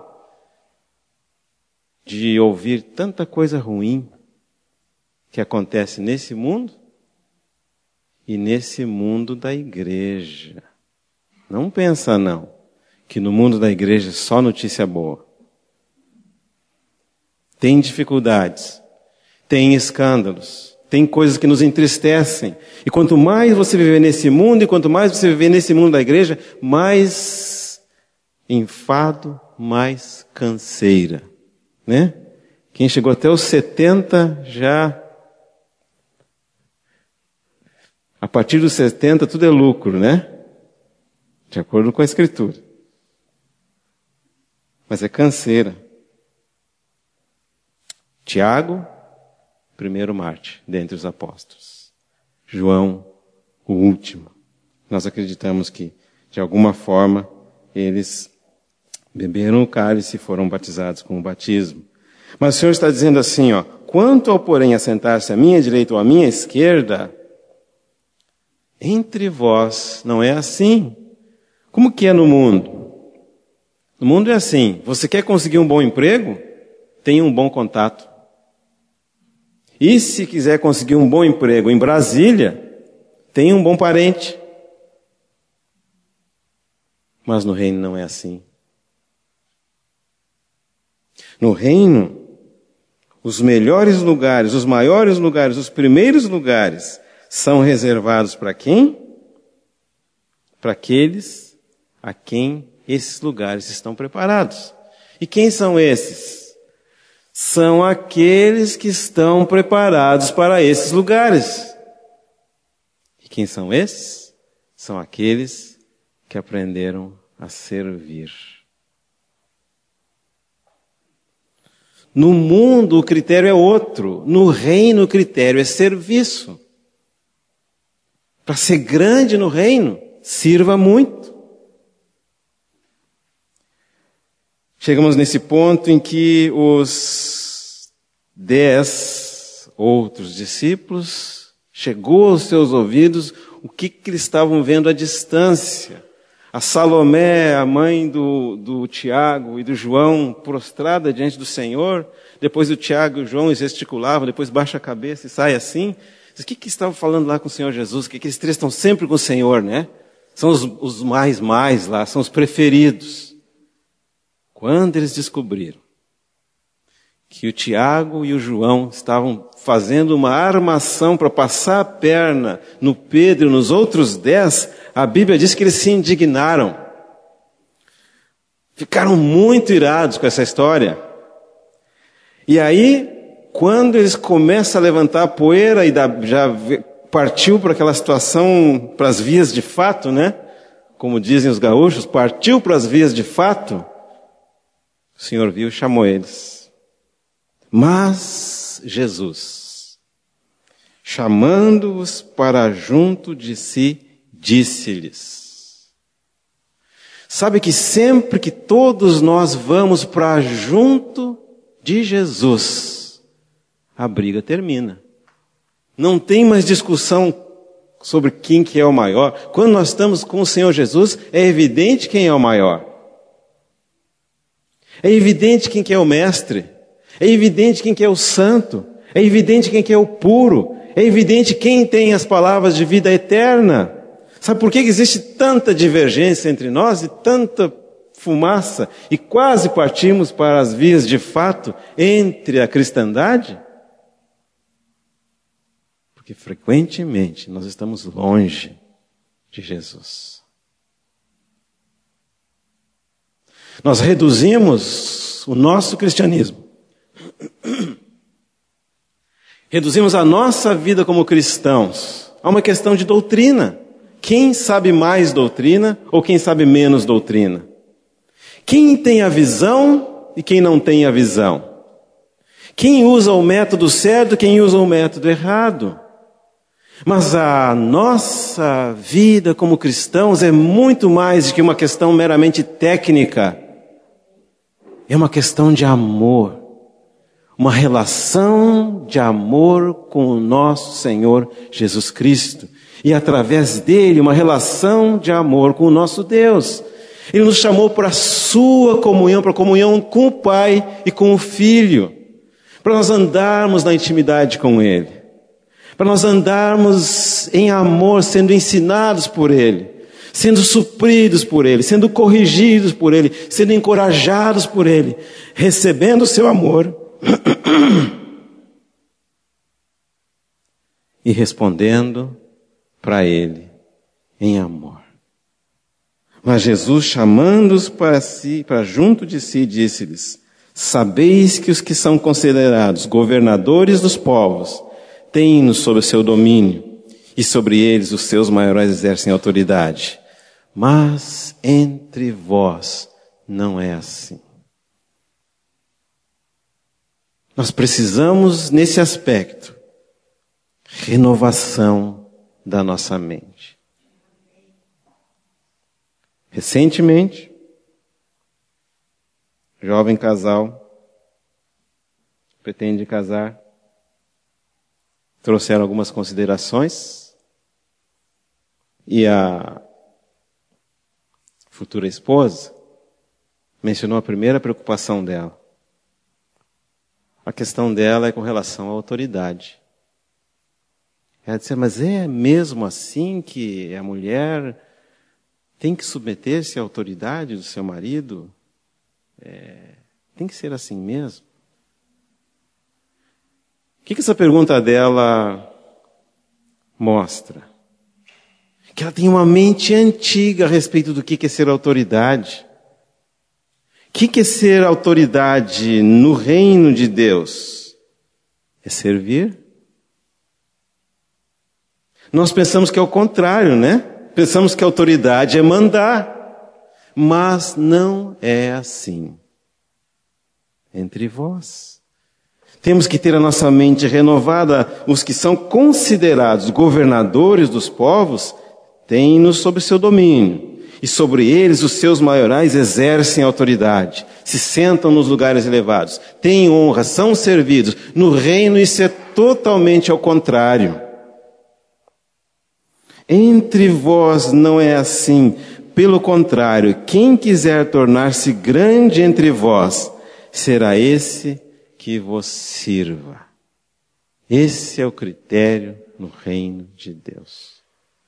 de ouvir tanta coisa ruim que acontece nesse mundo e nesse mundo da igreja. Não pensa não, que no mundo da igreja é só notícia boa. Tem dificuldades, tem escândalos, tem coisas que nos entristecem. E quanto mais você viver nesse mundo, e quanto mais você viver nesse mundo da igreja, mais enfado, mais canseira. Né? Quem chegou até os 70 já... A partir dos 70 tudo é lucro, né? De acordo com a Escritura. Mas é canseira. Tiago, primeiro mártir dentre os apóstolos. João, o último. Nós acreditamos que, de alguma forma, eles beberam o cálice e foram batizados com o batismo. Mas o Senhor está dizendo assim, quanto ao, porém, assentar-se à minha direita ou à minha esquerda, entre vós não é assim. Como que é no mundo? No mundo é assim, você quer conseguir um bom emprego? Tenha um bom contato. E se quiser conseguir um bom emprego em Brasília, tenha um bom parente. Mas no reino não é assim. No reino, os melhores lugares, os maiores lugares, os primeiros lugares são reservados para quem? Para aqueles a quem esses lugares estão preparados. E quem são esses? São aqueles que estão preparados para esses lugares. E quem são esses? São aqueles que aprenderam a servir. No mundo o critério é outro. No reino o critério é serviço. Para ser grande no reino, sirva muito. Chegamos nesse ponto em que os 10 outros discípulos chegou aos seus ouvidos o que eles estavam vendo à distância. A Salomé, a mãe do Tiago e do João, prostrada diante do Senhor. Depois o Tiago e o João gesticulavam, depois baixa a cabeça e sai assim. O que estavam falando lá com o Senhor Jesus? Que aqueles três estão sempre com o Senhor, né? São os mais lá, são os preferidos. Quando eles descobriram que o Tiago e o João estavam fazendo uma armação para passar a perna no Pedro e nos outros 10, a Bíblia diz que eles se indignaram. Ficaram muito irados com essa história. E aí, quando eles começam a levantar a poeira e já partiu para aquela situação, para as vias de fato, né? Como dizem os gaúchos, partiu para as vias de fato. O Senhor viu e chamou eles. Mas Jesus, chamando-os para junto de si, disse-lhes. Sabe que sempre que todos nós vamos para junto de Jesus, a briga termina. Não tem mais discussão sobre quem que é o maior. Quando nós estamos com o Senhor Jesus, é evidente quem é o maior. É evidente quem que é o mestre. É evidente quem que é o santo. É evidente quem que é o puro. É evidente quem tem as palavras de vida eterna. Sabe por que existe tanta divergência entre nós e tanta fumaça? E quase partimos para as vias de fato entre a cristandade? Porque frequentemente nós estamos longe de Jesus. Nós reduzimos o nosso cristianismo. Reduzimos a nossa vida como cristãos a uma questão de doutrina. Quem sabe mais doutrina ou quem sabe menos doutrina? Quem tem a visão e quem não tem a visão? Quem usa o método certo e quem usa o método errado? Mas a nossa vida como cristãos é muito mais do que uma questão meramente técnica. É uma questão de amor. Uma relação de amor com o nosso Senhor Jesus Cristo. E através dele, uma relação de amor com o nosso Deus. Ele nos chamou para a sua comunhão, para a comunhão com o Pai e com o Filho. Para nós andarmos na intimidade com Ele. Para nós andarmos em amor, sendo ensinados por Ele, sendo supridos por Ele, sendo corrigidos por Ele, sendo encorajados por Ele, recebendo o seu amor e respondendo para Ele em amor. Mas Jesus, chamando-os para si, para junto de si, disse-lhes: sabeis que os que são considerados governadores dos povos têm-nos sob o seu domínio, e sobre eles os seus maiores exercem autoridade. Mas entre vós não é assim. Nós precisamos, nesse aspecto, renovação da nossa mente. Recentemente, jovem casal pretende casar. Trouxeram algumas considerações e a futura esposa mencionou a primeira preocupação dela. A questão dela é com relação à autoridade. Ela disse, mas é mesmo assim que a mulher tem que submeter-se à autoridade do seu marido? Tem que ser assim mesmo? O que essa pergunta dela mostra? Que ela tem uma mente antiga a respeito do que é ser autoridade. O que é ser autoridade no reino de Deus? É servir? Nós pensamos que é o contrário, né? Pensamos que a autoridade é mandar. Mas não é assim. Entre vós. Temos que ter a nossa mente renovada. Os que são considerados governadores dos povos têm-nos sob seu domínio. E sobre eles os seus maiorais exercem autoridade. Se sentam nos lugares elevados. Têm honra, são servidos. No reino isso é totalmente ao contrário. Entre vós não é assim. Pelo contrário, quem quiser tornar-se grande entre vós, será esse que vos sirva. Esse é o critério no reino de Deus.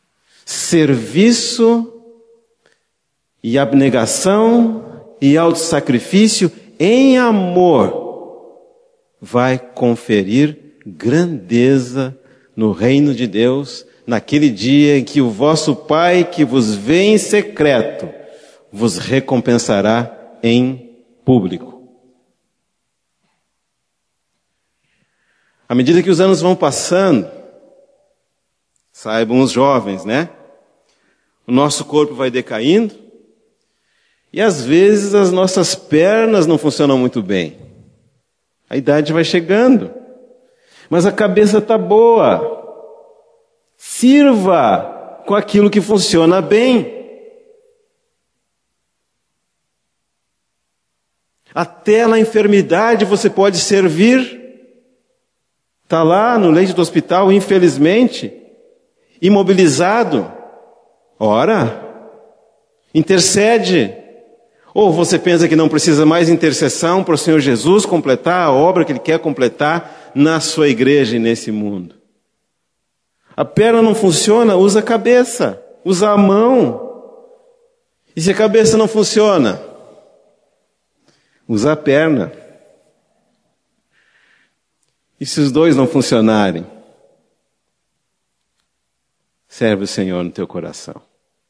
Serviço e abnegação e autossacrifício em amor vai conferir grandeza no reino de Deus, naquele dia em que o vosso Pai que vos vê em secreto vos recompensará em público. À medida que os anos vão passando, saibam os jovens, né? O nosso corpo vai decaindo E às vezes as nossas pernas não funcionam muito bem. A idade vai chegando. Mas a cabeça está boa. Sirva com aquilo que funciona bem. Até na enfermidade você pode servir. Está lá no leito do hospital, infelizmente, imobilizado. Ora, intercede. Ou você pensa que não precisa mais intercessão para o Senhor Jesus completar a obra que Ele quer completar na sua igreja e nesse mundo. A perna não funciona, usa a cabeça, usa a mão. E se a cabeça não funciona, usa a perna. E se os dois não funcionarem, serve o Senhor no teu coração.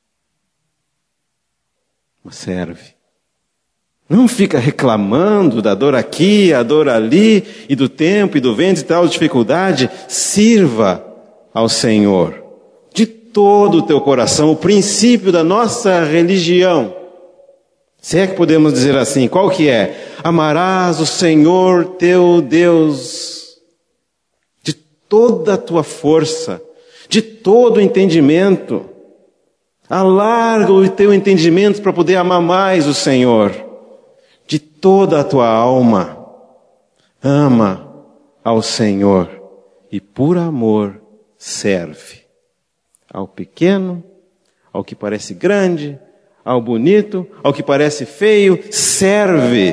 Mas serve. Não fica reclamando da dor aqui, a dor ali, e do tempo, e do vento, e tal dificuldade. Sirva ao Senhor de todo o teu coração, o princípio da nossa religião. Se é que podemos dizer assim, qual que é? Amarás o Senhor teu Deus de toda a tua força, de todo o entendimento. Alarga o teu entendimento para poder amar mais o Senhor. De toda a tua alma, ama ao Senhor e por amor serve. Ao pequeno, ao que parece grande, ao bonito, ao que parece feio, serve.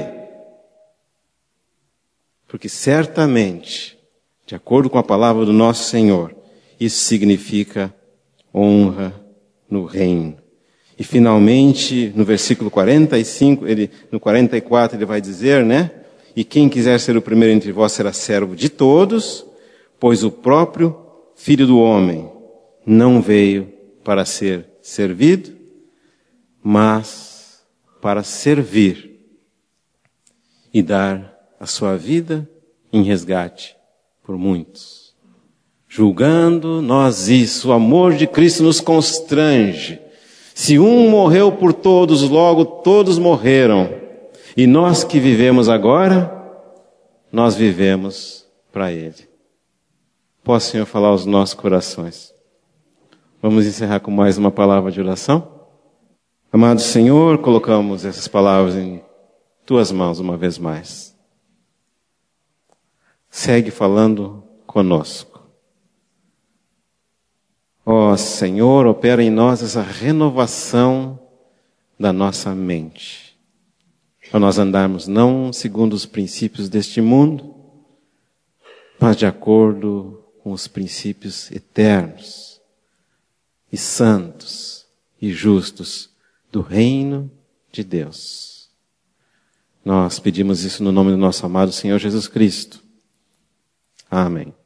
Porque certamente, de acordo com a palavra do nosso Senhor, isso significa honra no reino. E finalmente, no versículo 45, no 44, ele vai dizer, né? E quem quiser ser o primeiro entre vós será servo de todos, pois o próprio Filho do Homem não veio para ser servido, mas para servir e dar a sua vida em resgate por muitos. Julgando nós isso, o amor de Cristo nos constrange. Se um morreu por todos, logo todos morreram. E nós que vivemos agora, nós vivemos para Ele. Posso, Senhor, falar aos nossos corações. Vamos encerrar com mais uma palavra de oração? Amado Senhor, colocamos essas palavras em Tuas mãos uma vez mais. Segue falando conosco. Ó Senhor, opera em nós essa renovação da nossa mente. Para nós andarmos não segundo os princípios deste mundo, mas de acordo com os princípios eternos e santos e justos do reino de Deus. Nós pedimos isso no nome do nosso amado Senhor Jesus Cristo. Amém.